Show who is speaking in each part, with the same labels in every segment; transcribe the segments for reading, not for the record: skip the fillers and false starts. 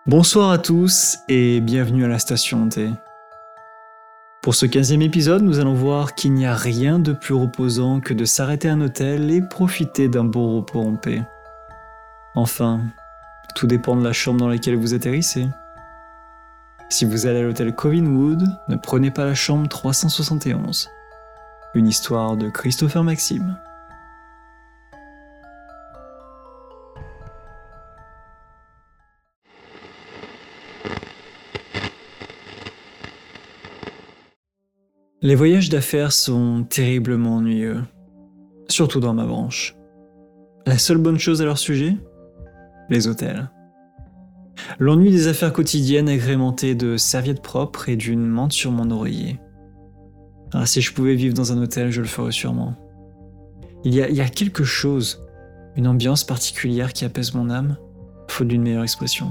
Speaker 1: Bonsoir à tous et bienvenue à la station T. Pour ce 15e épisode, nous allons voir qu'il n'y a rien de plus reposant que de s'arrêter à un hôtel et profiter d'un bon repos en paix. Enfin, tout dépend de la chambre dans laquelle vous atterrissez. Si vous allez à l'hôtel Covinwood, ne prenez pas la chambre 371. Une histoire de Christopher Maxime. Les voyages d'affaires sont terriblement ennuyeux, surtout dans ma branche. La seule bonne chose à leur sujet ? Les hôtels. L'ennui des affaires quotidiennes agrémentées de serviettes propres et d'une menthe sur mon oreiller. Ah, si je pouvais vivre dans un hôtel, je le ferais sûrement. Il y a quelque chose, une ambiance particulière qui apaise mon âme, faute d'une meilleure expression.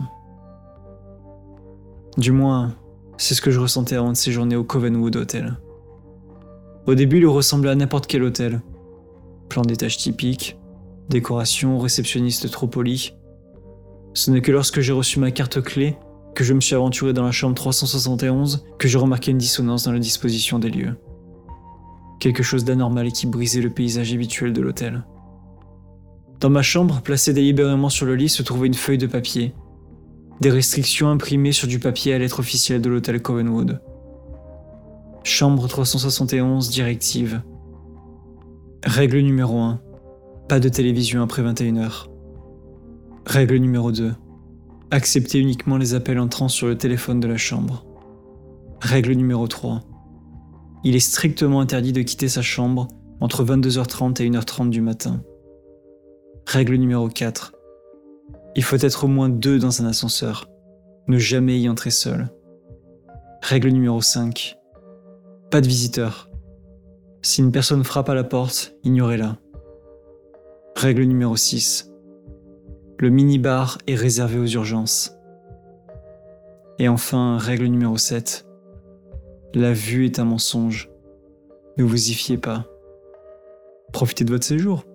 Speaker 1: Du moins, c'est ce que je ressentais avant de séjourner au Covenwood Hotel. Au début, il ressemblait à n'importe quel hôtel. Plan d'étage typique, décoration, réceptionniste trop poli. Ce n'est que lorsque j'ai reçu ma carte clé, que je me suis aventuré dans la chambre 371, que j'ai remarqué une dissonance dans la disposition des lieux. Quelque chose d'anormal qui brisait le paysage habituel de l'hôtel. Dans ma chambre, placée délibérément sur le lit, se trouvait une feuille de papier. Des restrictions imprimées sur du papier à lettre officielle de l'hôtel Covenwood. Chambre 371, directive. Règle numéro 1. Pas de télévision après 21h. Règle numéro 2. Acceptez uniquement les appels entrant sur le téléphone de la chambre. Règle numéro 3. Il est strictement interdit de quitter sa chambre entre 22h30 et 1h30 du matin. Règle numéro 4. Il faut être au moins 2 dans un ascenseur. Ne jamais y entrer seul. Règle numéro 5. Pas de visiteurs. Si une personne frappe à la porte, ignorez-la. Règle numéro 6. Le minibar est réservé aux urgences. Et enfin, règle numéro 7. La vue est un mensonge. Ne vous y fiez pas. Profitez de votre séjour.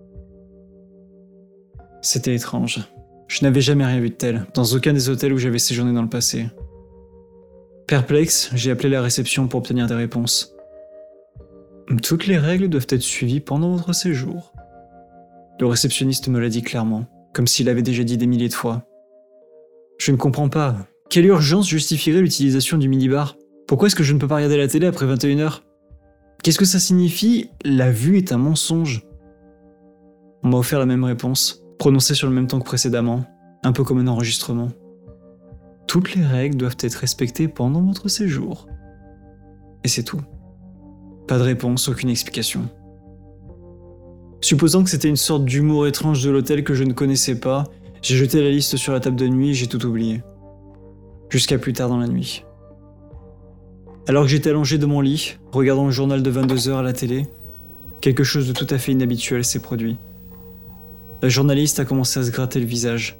Speaker 1: C'était étrange. Je n'avais jamais rien vu de tel, dans aucun des hôtels où j'avais séjourné dans le passé. Perplexe, j'ai appelé la réception pour obtenir des réponses. Toutes les règles doivent être suivies pendant votre séjour. Le réceptionniste me l'a dit clairement, comme s'il l'avait déjà dit des milliers de fois. Je ne comprends pas. Quelle urgence justifierait l'utilisation du minibar ? Pourquoi est-ce que je ne peux pas regarder la télé après 21h ? Qu'est-ce que ça signifie ? La vue est un mensonge. On m'a offert la même réponse, prononcée sur le même ton que précédemment, un peu comme un enregistrement. Toutes les règles doivent être respectées pendant votre séjour. Et c'est tout. Pas de réponse, aucune explication. Supposant que c'était une sorte d'humour étrange de l'hôtel que je ne connaissais pas, j'ai jeté la liste sur la table de nuit et j'ai tout oublié. Jusqu'à plus tard dans la nuit. Alors que j'étais allongé de mon lit, regardant le journal de 22h à la télé, quelque chose de tout à fait inhabituel s'est produit. La journaliste a commencé à se gratter le visage.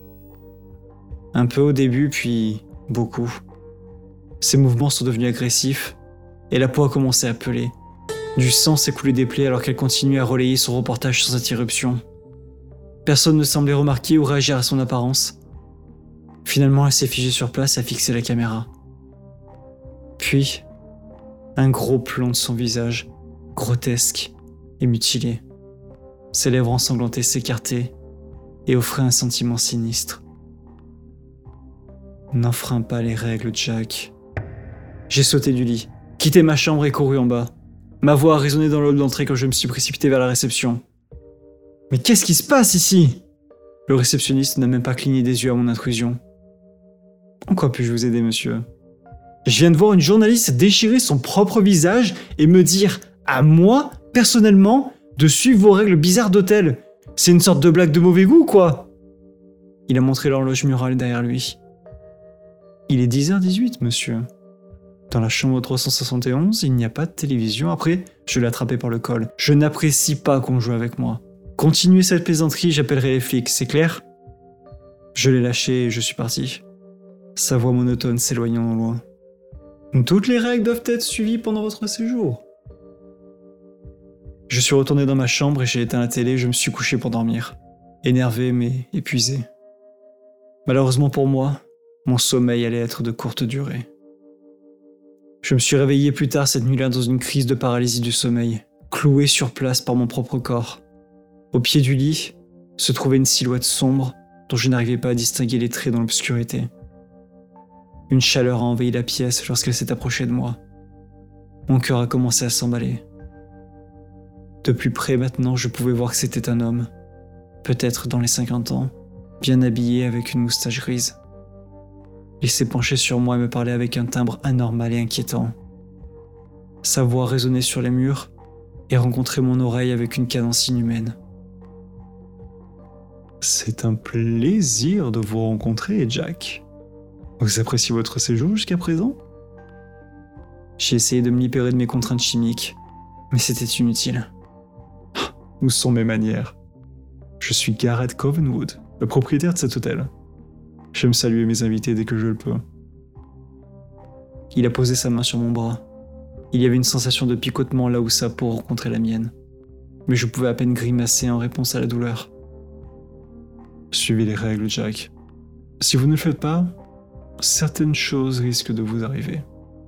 Speaker 1: Un peu au début, puis beaucoup. Ses mouvements sont devenus agressifs, et la peau a commencé à peler. Du sang s'est coulé des plaies alors qu'elle continuait à relayer son reportage sans interruption. Personne ne semblait remarquer ou réagir à son apparence. Finalement, elle s'est figée sur place et a fixé la caméra. Puis, un gros plan de son visage, grotesque et mutilé. Ses lèvres ensanglantées s'écartaient et offraient un sentiment sinistre. N'enfreins pas les règles, Jack. J'ai sauté du lit, quitté ma chambre et couru en bas. Ma voix a résonné dans le hall d'entrée quand je me suis précipité vers la réception. Mais qu'est-ce qui se passe ici ? Le réceptionniste n'a même pas cligné des yeux à mon intrusion. En quoi puis-je vous aider, monsieur ? Je viens de voir une journaliste déchirer son propre visage et me dire, à moi, personnellement, de suivre vos règles bizarres d'hôtel. C'est une sorte de blague de mauvais goût, quoi ? Il a montré l'horloge murale derrière lui. Il est 10h18, monsieur. Dans la chambre 371, il n'y a pas de télévision. Après, je l'ai attrapé par le col. Je n'apprécie pas qu'on joue avec moi. Continuez cette plaisanterie, j'appellerai les flics, c'est clair ? Je l'ai lâché et je suis parti. Sa voix monotone s'éloignant au loin. Toutes les règles doivent être suivies pendant votre séjour. Je suis retourné dans ma chambre et j'ai éteint la télé et je me suis couché pour dormir. Énervé mais épuisé. Malheureusement pour moi, mon sommeil allait être de courte durée. Je me suis réveillé plus tard cette nuit-là dans une crise de paralysie du sommeil, cloué sur place par mon propre corps. Au pied du lit se trouvait une silhouette sombre dont je n'arrivais pas à distinguer les traits dans l'obscurité. Une chaleur a envahi la pièce lorsqu'elle s'est approchée de moi. Mon cœur a commencé à s'emballer. De plus près maintenant, je pouvais voir que c'était un homme, peut-être dans les 50 ans, bien habillé avec une moustache grise. Il s'est penché sur moi et me parlait avec un timbre anormal et inquiétant. Sa voix résonnait sur les murs et rencontrait mon oreille avec une cadence inhumaine. C'est un plaisir de vous rencontrer, Jack. Vous appréciez votre séjour jusqu'à présent? J'ai essayé de me libérer de mes contraintes chimiques, mais c'était inutile. Où sont mes manières? Je suis Garrett Covenwood, le propriétaire de cet hôtel. J'aime saluer mes invités dès que je le peux. Il a posé sa main sur mon bras. Il y avait une sensation de picotement là où sa peau rencontrait la mienne, mais je pouvais à peine grimacer en réponse à la douleur. Suivez les règles, Jack. Si vous ne le faites pas, certaines choses risquent de vous arriver.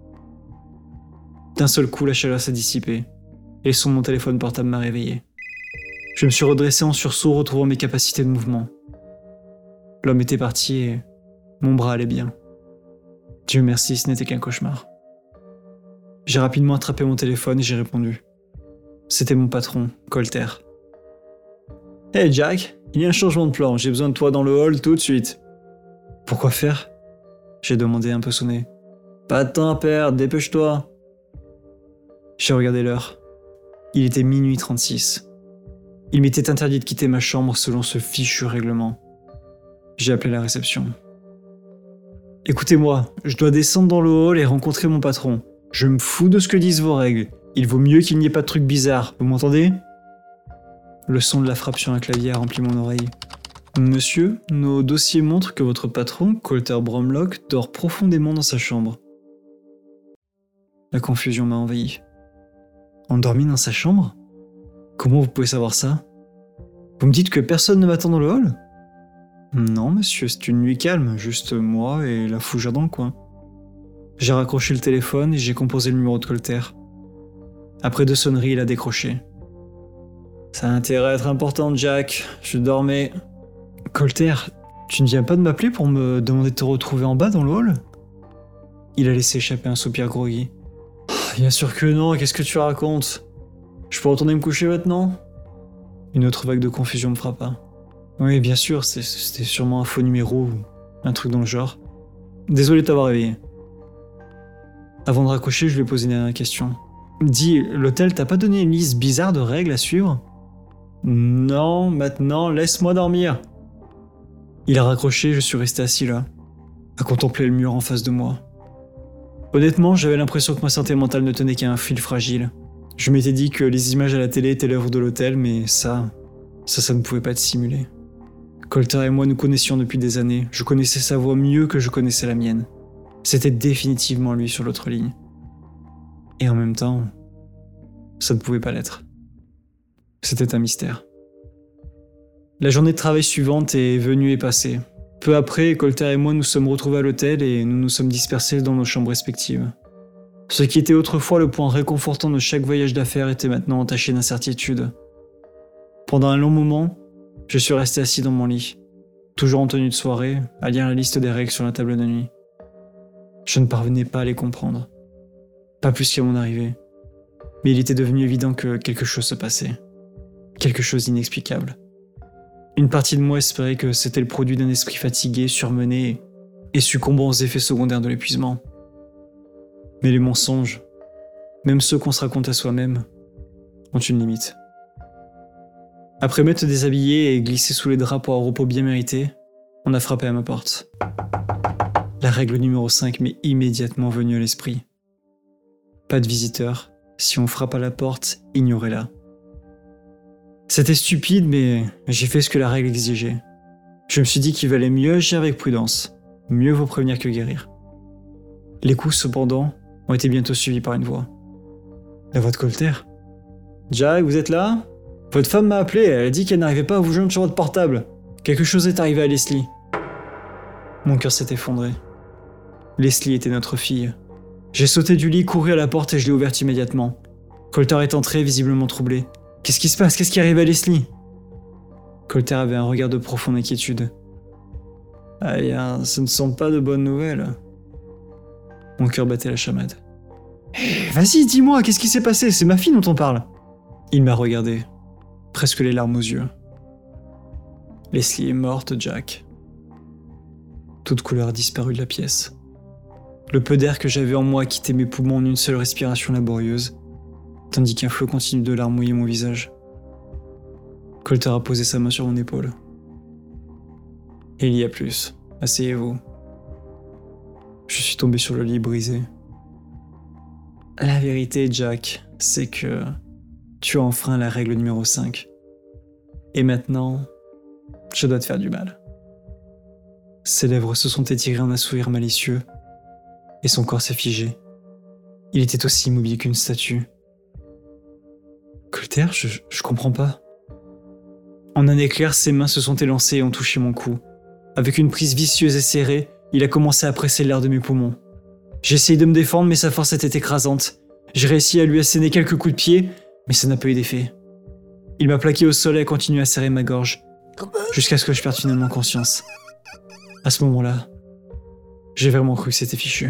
Speaker 1: D'un seul coup, la chaleur s'est dissipée, et le son de mon téléphone portable m'a réveillé. Je me suis redressé en sursaut, retrouvant mes capacités de mouvement. L'homme était parti et mon bras allait bien. Dieu merci, ce n'était qu'un cauchemar. J'ai rapidement attrapé mon téléphone et j'ai répondu. C'était mon patron, Colter. « Hey Jack, il y a un changement de plan, j'ai besoin de toi dans le hall tout de suite. »« Pourquoi faire ?» J'ai demandé un peu sonné. « Pas de temps à perdre, dépêche-toi !» J'ai regardé l'heure. Il était minuit 36. Il m'était interdit de quitter ma chambre selon ce fichu règlement. J'ai appelé la réception. « Écoutez-moi, je dois descendre dans le hall et rencontrer mon patron. Je me fous de ce que disent vos règles. Il vaut mieux qu'il n'y ait pas de trucs bizarres, vous m'entendez ?» Le son de la frappe sur un clavier a rempli mon oreille. « Monsieur, nos dossiers montrent que votre patron, Colter Bromlock, dort profondément dans sa chambre. » La confusion m'a envahi. « Endormi dans sa chambre ? Comment vous pouvez savoir ça ? Vous me dites que personne ne m'attend dans le hall ? » Non, monsieur, c'est une nuit calme, juste moi et la fougère dans le coin. J'ai raccroché le téléphone et j'ai composé le numéro de Colter. Après 2 sonneries, il a décroché. Ça a intérêt à être important, Jack. Je dormais. Colter, tu ne viens pas de m'appeler pour me demander de te retrouver en bas dans le hall ? Il a laissé échapper un soupir groggy. Bien sûr que non, qu'est-ce que tu racontes ? Je peux retourner me coucher maintenant ? Une autre vague de confusion me frappa. Oui, bien sûr, c'était sûrement un faux numéro ou un truc dans le genre. Désolé de t'avoir réveillé. Avant de raccrocher, je lui ai posé une dernière question. Dis, l'hôtel t'a pas donné une liste bizarre de règles à suivre ? Non, maintenant, laisse-moi dormir. Il a raccroché, je suis resté assis là, à contempler le mur en face de moi. Honnêtement, j'avais l'impression que ma santé mentale ne tenait qu'à un fil fragile. Je m'étais dit que les images à la télé étaient l'œuvre de l'hôtel, mais ça ne pouvait pas être simulé. Colter et moi nous connaissions depuis des années, je connaissais sa voix mieux que je connaissais la mienne. C'était définitivement lui sur l'autre ligne. Et en même temps, ça ne pouvait pas l'être. C'était un mystère. La journée de travail suivante est venue et passée. Peu après, Colter et moi nous sommes retrouvés à l'hôtel et nous nous sommes dispersés dans nos chambres respectives. Ce qui était autrefois le point réconfortant de chaque voyage d'affaires était maintenant entaché d'incertitude. Pendant un long moment, je suis resté assis dans mon lit, toujours en tenue de soirée, à lire la liste des règles sur la table de nuit. Je ne parvenais pas à les comprendre. Pas plus qu'à mon arrivée. Mais il était devenu évident que quelque chose se passait. Quelque chose d'inexplicable. Une partie de moi espérait que c'était le produit d'un esprit fatigué, surmené et succombant aux effets secondaires de l'épuisement. Mais les mensonges, même ceux qu'on se raconte à soi-même, ont une limite. Après m'être déshabillé et glissé sous les draps pour un repos bien mérité, on a frappé à ma porte. La règle numéro 5 m'est immédiatement venue à l'esprit. Pas de visiteurs, si on frappe à la porte, ignorez-la. C'était stupide, mais j'ai fait ce que la règle exigeait. Je me suis dit qu'il valait mieux agir avec prudence. Mieux vaut prévenir que guérir. Les coups, cependant, ont été bientôt suivis par une voix. La voix de Colter. « Jack, vous êtes là ? Votre femme m'a appelé, elle a dit qu'elle n'arrivait pas à vous joindre sur votre portable. Quelque chose est arrivé à Leslie. » Mon cœur s'est effondré. Leslie était notre fille. J'ai sauté du lit, couru à la porte et je l'ai ouverte immédiatement. Colter est entré, visiblement troublé. « Qu'est-ce qui se passe? Qu'est-ce qui arrive à Leslie ?» Colter avait un regard de profonde inquiétude. « Aïe, ce ne sont pas de bonnes nouvelles. » Mon cœur battait la chamade. Hey, « Vas-y, dis-moi, qu'est-ce qui s'est passé? C'est ma fille dont on parle. » Il m'a regardé, presque les larmes aux yeux. « Leslie est morte, Jack. » Toute couleur a disparu de la pièce. Le peu d'air que j'avais en moi a quitté mes poumons en une seule respiration laborieuse, tandis qu'un flot continu de larmes mouillait mon visage. Colter a posé sa main sur mon épaule. « Il y a plus. Asseyez-vous. » Je suis tombé sur le lit brisé. La vérité, Jack, c'est que tu as enfreint la règle numéro 5. Et maintenant, je dois te faire du mal. Ses lèvres se sont étirées en un sourire malicieux, et son corps s'est figé. Il était aussi immobile qu'une statue. Colter, je comprends pas. En un éclair, ses mains se sont élancées et ont touché mon cou. Avec une prise vicieuse et serrée, il a commencé à presser l'air de mes poumons. J'ai essayé de me défendre, mais sa force était écrasante. J'ai réussi à lui asséner quelques coups de pied, mais ça n'a pas eu d'effet. Il m'a plaqué au sol et a continué à serrer ma gorge, jusqu'à ce que je perde finalement conscience. À ce moment-là, j'ai vraiment cru que c'était fichu.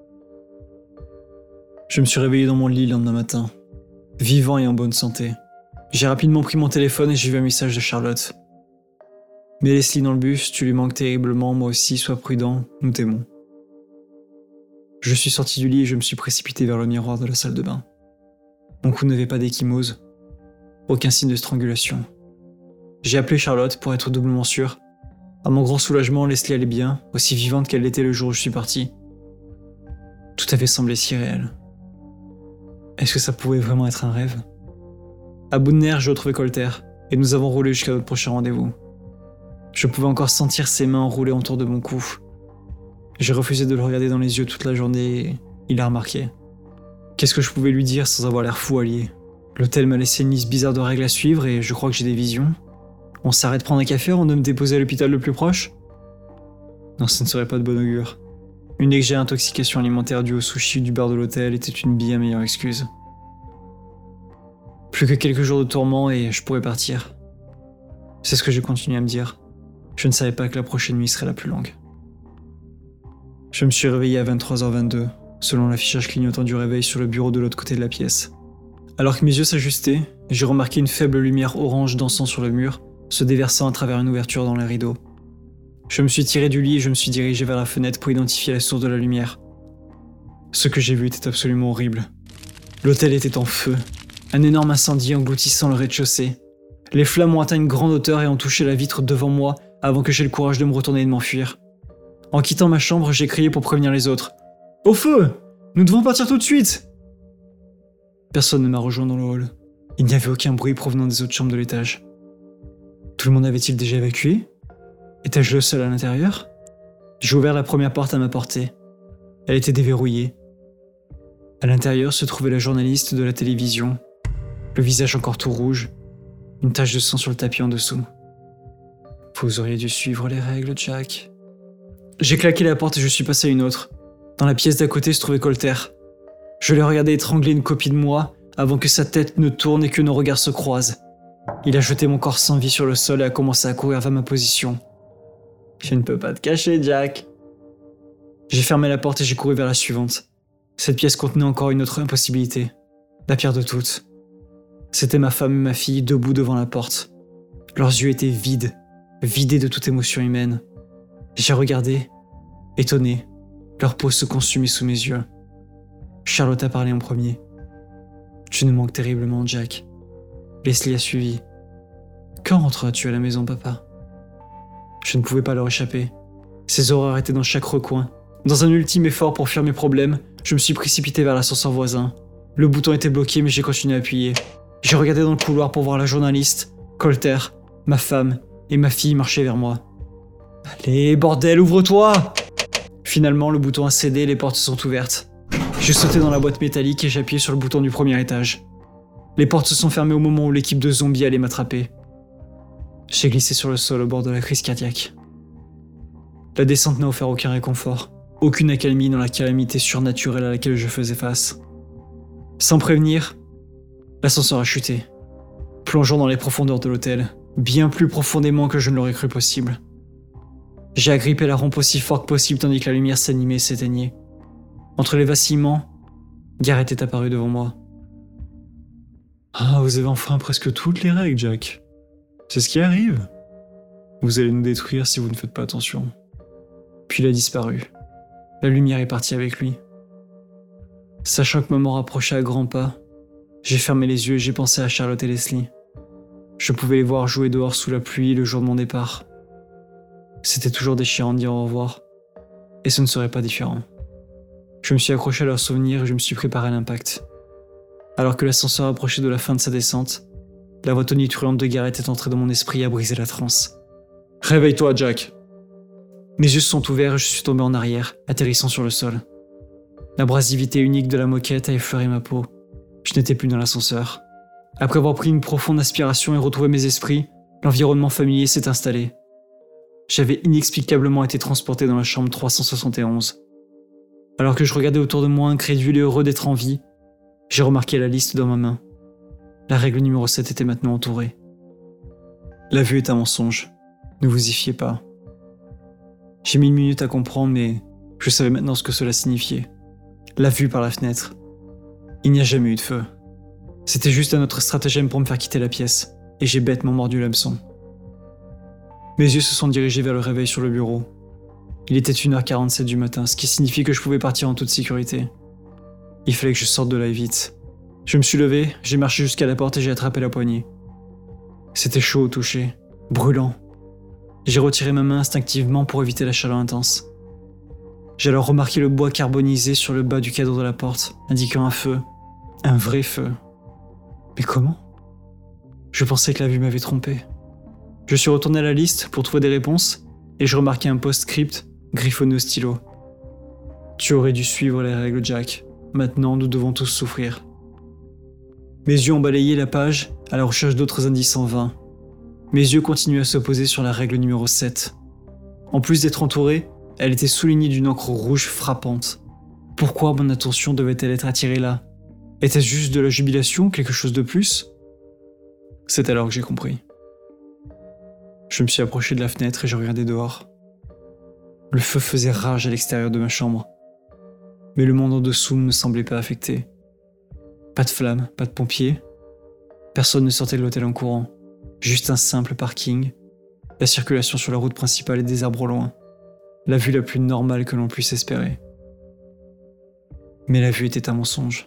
Speaker 1: Je me suis réveillé dans mon lit le lendemain matin, vivant et en bonne santé. J'ai rapidement pris mon téléphone et j'ai vu un message de Charlotte. « Mais Leslie dans le bus, tu lui manques terriblement, moi aussi, sois prudent, nous t'aimons. » Je suis sorti du lit et je me suis précipité vers le miroir de la salle de bain. Mon cou n'avait pas d'échymose, aucun signe de strangulation. J'ai appelé Charlotte pour être doublement sûr. À mon grand soulagement, Leslie allait bien, aussi vivante qu'elle l'était le jour où je suis parti. Tout avait semblé si réel. Est-ce que ça pouvait vraiment être un rêve? À bout de nerfs, j'ai retrouvé Colter, et nous avons roulé jusqu'à notre prochain rendez-vous. Je pouvais encore sentir ses mains enroulées autour de mon cou. J'ai refusé de le regarder dans les yeux toute la journée et il a remarqué. Qu'est-ce que je pouvais lui dire sans avoir l'air fou allié? L'hôtel m'a laissé une liste bizarre de règles à suivre et je crois que j'ai des visions. On s'arrête prendre un café avant de me déposer à l'hôpital le plus proche? Non, ce ne serait pas de bon augure. Une légère intoxication alimentaire due au sushi du bar de l'hôtel était une bien meilleure excuse. Plus que quelques jours de tourment et je pourrais partir. C'est ce que j'ai continué à me dire. Je ne savais pas que la prochaine nuit serait la plus longue. Je me suis réveillé à 23h22, selon l'affichage clignotant du réveil sur le bureau de l'autre côté de la pièce. Alors que mes yeux s'ajustaient, j'ai remarqué une faible lumière orange dansant sur le mur, se déversant à travers une ouverture dans les rideaux. Je me suis tiré du lit et je me suis dirigé vers la fenêtre pour identifier la source de la lumière. Ce que j'ai vu était absolument horrible. L'hôtel était en feu. Un énorme incendie engloutissant le rez-de-chaussée. Les flammes ont atteint une grande hauteur et ont touché la vitre devant moi avant que j'aie le courage de me retourner et de m'enfuir. En quittant ma chambre, j'ai crié pour prévenir les autres. « Au feu! Nous devons partir tout de suite !» Personne ne m'a rejoint dans le hall. Il n'y avait aucun bruit provenant des autres chambres de l'étage. Tout le monde avait-il déjà évacué? Étais-je le seul à l'intérieur? J'ai ouvert la première porte à ma portée. Elle était déverrouillée. À l'intérieur se trouvait la journaliste de la télévision, le visage encore tout rouge, une tache de sang sur le tapis en dessous. Vous auriez dû suivre les règles, Jack. J'ai claqué la porte et je suis passé à une autre. Dans la pièce d'à côté se trouvait Colter. Je l'ai regardé étrangler une copie de moi avant que sa tête ne tourne et que nos regards se croisent. Il a jeté mon corps sans vie sur le sol et a commencé à courir vers ma position. Je ne peux pas te cacher, Jack. J'ai fermé la porte et j'ai couru vers la suivante. Cette pièce contenait encore une autre impossibilité. La pire de toutes. C'était ma femme et ma fille debout devant la porte. Leurs yeux étaient vides, vidés de toute émotion humaine. J'ai regardé, étonné. Leur peau se consumait sous mes yeux. Charlotte a parlé en premier. « Tu nous manques terriblement, Jack. » Leslie a suivi. « Quand rentreras-tu à la maison, papa ?» Je ne pouvais pas leur échapper. Ces horreurs étaient dans chaque recoin. Dans un ultime effort pour fuir mes problèmes, je me suis précipité vers l'ascenseur voisin. Le bouton était bloqué, mais j'ai continué à appuyer. J'ai regardé dans le couloir pour voir la journaliste, Colter, ma femme et ma fille marcher vers moi. « Allez, bordel, ouvre-toi !» Finalement, le bouton a cédé et les portes sont ouvertes. J'ai sauté dans la boîte métallique et j'ai appuyé sur le bouton du premier étage. Les portes se sont fermées au moment où l'équipe de zombies allait m'attraper. J'ai glissé sur le sol au bord de la crise cardiaque. La descente n'a offert aucun réconfort, aucune accalmie dans la calamité surnaturelle à laquelle je faisais face. Sans prévenir, l'ascenseur a chuté, plongeant dans les profondeurs de l'hôtel, bien plus profondément que je ne l'aurais cru possible. J'ai agrippé la rampe aussi fort que possible tandis que la lumière s'animait et s'éteignait. Entre les vacillements, Garrett est apparu devant moi. « Ah, vous avez enfin presque toutes les règles, Jack. C'est ce qui arrive. Vous allez nous détruire si vous ne faites pas attention. » Puis il a disparu. La lumière est partie avec lui. Sachant que ma mort approchait à grands pas, j'ai fermé les yeux et j'ai pensé à Charlotte et Leslie. Je pouvais les voir jouer dehors sous la pluie le jour de mon départ. C'était toujours déchirant de dire au revoir, et ce ne serait pas différent. Je me suis accroché à leurs souvenirs et je me suis préparé à l'impact. Alors que l'ascenseur approchait de la fin de sa descente, la voix tonitruante de Garrett est entrée dans mon esprit et a brisé la transe. « Réveille-toi, Jack !» Mes yeux se sont ouverts et je suis tombé en arrière, atterrissant sur le sol. L'abrasivité unique de la moquette a effleuré ma peau. Je n'étais plus dans l'ascenseur. Après avoir pris une profonde aspiration et retrouvé mes esprits, l'environnement familier s'est installé. J'avais inexplicablement été transporté dans la chambre 371. Alors que je regardais autour de moi incrédule et heureux d'être en vie, j'ai remarqué la liste dans ma main. La règle numéro 7 était maintenant entourée. La vue est un mensonge. Ne vous y fiez pas. J'ai mis une minute à comprendre, mais je savais maintenant ce que cela signifiait. La vue par la fenêtre. Il n'y a jamais eu de feu. C'était juste un autre stratagème pour me faire quitter la pièce, et j'ai bêtement mordu l'hameçon. Mes yeux se sont dirigés vers le réveil sur le bureau. Il était 1h47 du matin, ce qui signifie que je pouvais partir en toute sécurité. Il fallait que je sorte de là vite. Je me suis levé, j'ai marché jusqu'à la porte et j'ai attrapé la poignée. C'était chaud au toucher, brûlant. J'ai retiré ma main instinctivement pour éviter la chaleur intense. J'ai alors remarqué le bois carbonisé sur le bas du cadre de la porte, indiquant un feu. Un vrai feu. Mais comment ? Je pensais que la vue m'avait trompé. Je suis retourné à la liste pour trouver des réponses et je remarquais un post-script griffonné au stylo. Tu aurais dû suivre les règles, Jack. Maintenant, nous devons tous souffrir. Mes yeux ont balayé la page à la recherche d'autres indices en vain. Mes yeux continuaient à se poser sur la règle numéro 7. En plus d'être entourée, elle était soulignée d'une encre rouge frappante. Pourquoi mon attention devait-elle être attirée là ? Était-ce juste de la jubilation ou quelque chose de plus ? C'est alors que j'ai compris. Je me suis approché de la fenêtre et je regardais dehors. Le feu faisait rage à l'extérieur de ma chambre. Mais le monde en dessous ne semblait pas affecté. Pas de flammes, pas de pompiers. Personne ne sortait de l'hôtel en courant. Juste un simple parking. La circulation sur la route principale et des arbres au loin. La vue la plus normale que l'on puisse espérer. Mais la vue était un mensonge.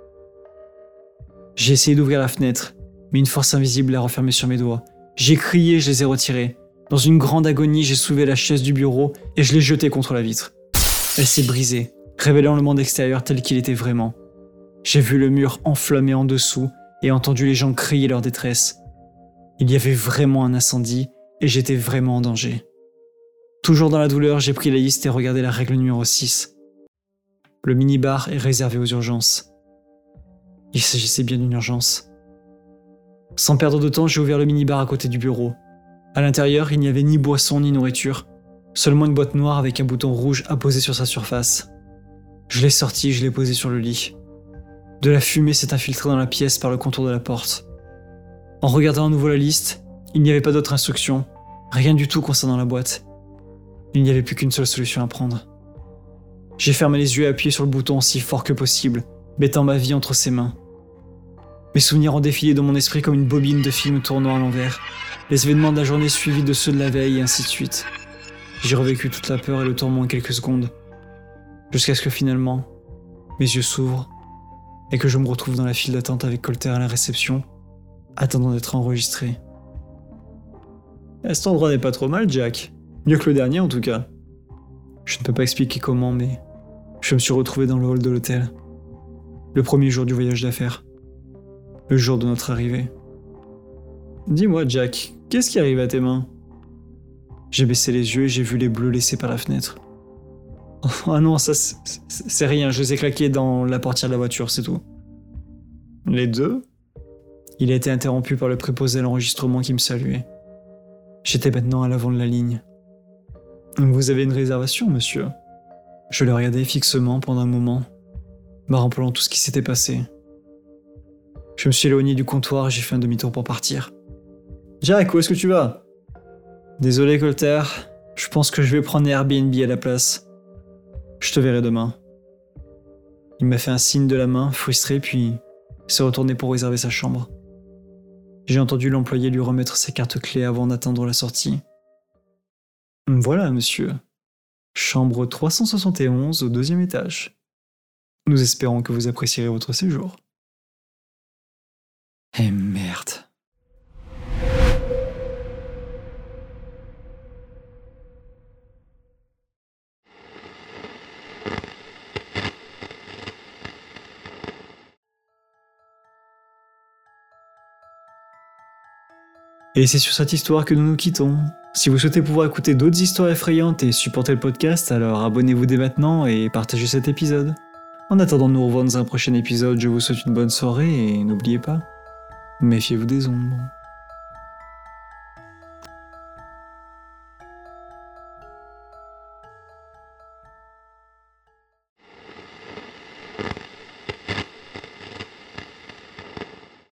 Speaker 1: J'ai essayé d'ouvrir la fenêtre, mais une force invisible l'a refermée sur mes doigts. J'ai crié et je les ai retirés. Dans une grande agonie, j'ai soulevé la chaise du bureau et je l'ai jetée contre la vitre. Elle s'est brisée, révélant le monde extérieur tel qu'il était vraiment. J'ai vu le mur enflammé en dessous et entendu les gens crier leur détresse. Il y avait vraiment un incendie et j'étais vraiment en danger. Toujours dans la douleur, j'ai pris la liste et regardé la règle numéro 6. Le minibar est réservé aux urgences. Il s'agissait bien d'une urgence. Sans perdre de temps, j'ai ouvert le minibar à côté du bureau. À l'intérieur, il n'y avait ni boisson ni nourriture, seulement une boîte noire avec un bouton rouge apposé sur sa surface. Je l'ai sorti et je l'ai posé sur le lit. De la fumée s'est infiltrée dans la pièce par le contour de la porte. En regardant à nouveau la liste, il n'y avait pas d'autre instruction, rien du tout concernant la boîte. Il n'y avait plus qu'une seule solution à prendre. J'ai fermé les yeux et appuyé sur le bouton aussi fort que possible, mettant ma vie entre ses mains. Mes souvenirs ont défilé dans mon esprit comme une bobine de film tournant à l'envers, les événements de la journée suivis de ceux de la veille et ainsi de suite. J'ai revécu toute la peur et le tourment en quelques secondes, jusqu'à ce que finalement, mes yeux s'ouvrent et que je me retrouve dans la file d'attente avec Colter à la réception, attendant d'être enregistré. Cet endroit n'est pas trop mal, Jack. Mieux que le dernier en tout cas. Je ne peux pas expliquer comment, mais je me suis retrouvé dans le hall de l'hôtel. Le premier jour du voyage d'affaires. Le jour de notre arrivée. Dis-moi, Jack, qu'est-ce qui arrive à tes mains ? J'ai baissé les yeux et j'ai vu les bleus laissés par la fenêtre. Oh non, ça c'est rien, je les ai claqués dans la portière de la voiture, c'est tout. Les deux ? Il a été interrompu par le préposé à l'enregistrement qui me saluait. J'étais maintenant à l'avant de la ligne. Vous avez une réservation, monsieur ? Je le regardais fixement pendant un moment, me rappelant tout ce qui s'était passé. Je me suis éloigné du comptoir et j'ai fait un demi-tour pour partir. Jack, où est-ce que tu vas ? Désolé, Colter, je pense que je vais prendre Airbnb à la place. Je te verrai demain. Il m'a fait un signe de la main, frustré, puis s'est retourné pour réserver sa chambre. J'ai entendu l'employé lui remettre ses cartes clés avant d'attendre la sortie. Voilà, monsieur. Chambre 371 au 2e étage. Nous espérons que vous apprécierez votre séjour. Eh merde. Et c'est sur cette histoire que nous nous quittons. Si vous souhaitez pouvoir écouter d'autres histoires effrayantes et supporter le podcast, alors abonnez-vous dès maintenant et partagez cet épisode. En attendant de nous revoir dans un prochain épisode, je vous souhaite une bonne soirée et n'oubliez pas, méfiez-vous des ombres.